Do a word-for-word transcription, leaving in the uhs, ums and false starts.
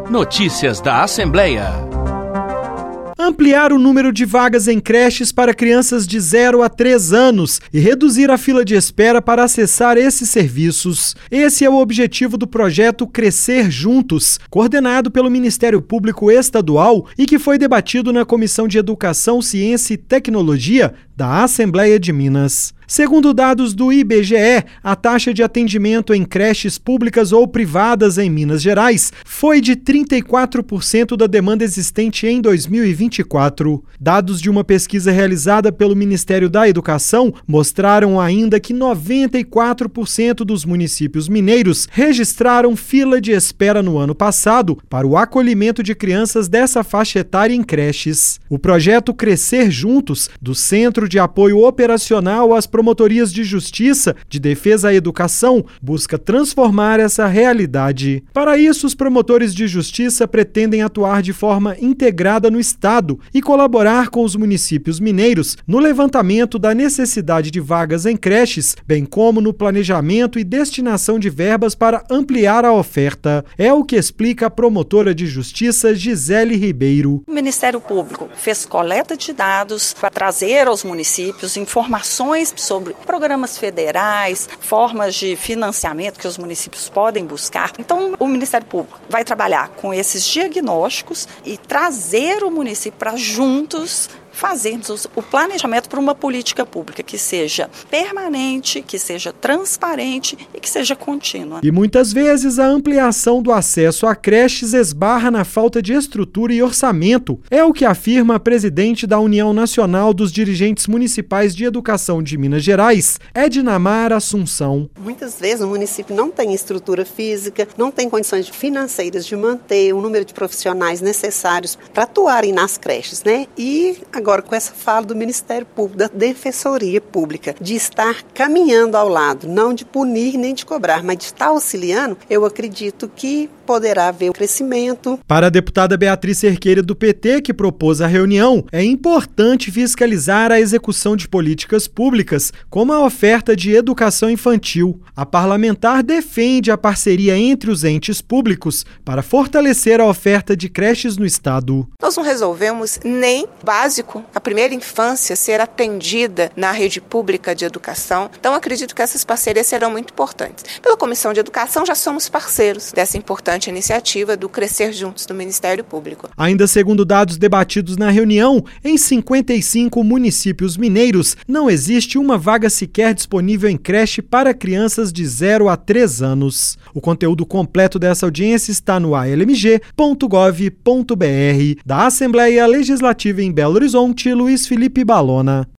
Notícias da Assembleia. Ampliar o número de vagas em creches para crianças de zero a três anos e reduzir a fila de espera para acessar esses serviços. Esse é o objetivo do projeto Crescer Juntos, coordenado pelo Ministério Público Estadual e que foi debatido na Comissão de Educação, Ciência e Tecnologia da Assembleia de Minas. Segundo dados do I B G E, a taxa de atendimento em creches públicas ou privadas em Minas Gerais foi de trinta e quatro por cento da demanda existente em dois mil e vinte e quatro. Dados de uma pesquisa realizada pelo Ministério da Educação mostraram ainda que noventa e quatro por cento dos municípios mineiros registraram fila de espera no ano passado para o acolhimento de crianças dessa faixa etária em creches. O projeto Crescer Juntos, do Centro de Apoio Operacional às Promotorias de Justiça de Defesa à Educação, busca transformar essa realidade. Para isso, os promotores de justiça pretendem atuar de forma integrada no Estado e colaborar com os municípios mineiros no levantamento da necessidade de vagas em creches, bem como no planejamento e destinação de verbas para ampliar a oferta. É o que explica a promotora de justiça Gisele Ribeiro. O Ministério Público fez coleta de dados para trazer aos municípios informações sobre programas federais, formas de financiamento que os municípios podem buscar. Então, o Ministério Público vai trabalhar com esses diagnósticos e trazer o município para juntos fazermos o planejamento para uma política pública que seja permanente, que seja transparente e que seja contínua. E muitas vezes a ampliação do acesso a creches esbarra na falta de estrutura e orçamento. É o que afirma a presidente da União Nacional dos Dirigentes Municipais de Educação de Minas Gerais, Ednamar Assunção. Muitas vezes o município não tem estrutura física, não tem condições financeiras de manter o número de profissionais necessários para atuarem nas creches, né? E agora Agora, com essa fala do Ministério Público, da Defensoria Pública, de estar caminhando ao lado, não de punir nem de cobrar, mas de estar auxiliando, eu acredito que poderá haver um crescimento. Para a deputada Beatriz Cerqueira do P T, que propôs a reunião, é importante fiscalizar a execução de políticas públicas, como a oferta de educação infantil. A parlamentar defende a parceria entre os entes públicos para fortalecer a oferta de creches no estado. Nós não resolvemos nem básico a primeira infância ser atendida na rede pública de educação. Então, acredito que essas parcerias serão muito importantes. Pela Comissão de Educação, já somos parceiros dessa importante iniciativa do Crescer Juntos do Ministério Público. Ainda segundo dados debatidos na reunião, em cinquenta e cinco municípios mineiros, não existe uma vaga sequer disponível em creche para crianças de zero a três anos. O conteúdo completo dessa audiência está no a l m g ponto gov ponto b r. Da Assembleia Legislativa em Belo Horizonte, Luiz Felipe Balona.